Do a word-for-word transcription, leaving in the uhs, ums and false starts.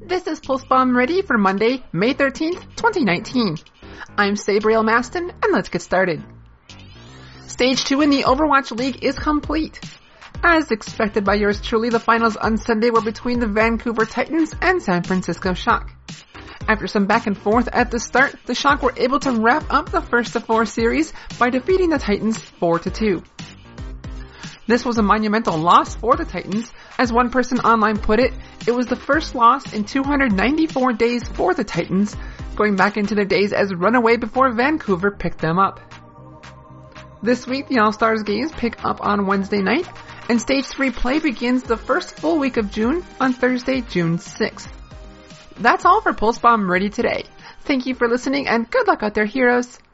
This is Pulse Bomb ready for Monday, May thirteenth, twenty nineteen. I'm Sabriel Maston, and let's get started. Stage two in the Overwatch League is complete. As expected by yours truly, the finals on Sunday were between the Vancouver Titans and San Francisco Shock. After some back and forth at the start, the Shock were able to wrap up the first of four series by defeating the Titans four to two. This was a monumental loss for the Titans. As one person online put it, it was the first loss in two hundred ninety-four days for the Titans, going back into their days as runaway before Vancouver picked them up. This week, the All-Stars games pick up on Wednesday night, and Stage three play begins the first full week of June on Thursday, June sixth. That's all for Pulse Bomb Ready today. Thank you for listening, and good luck out there, heroes!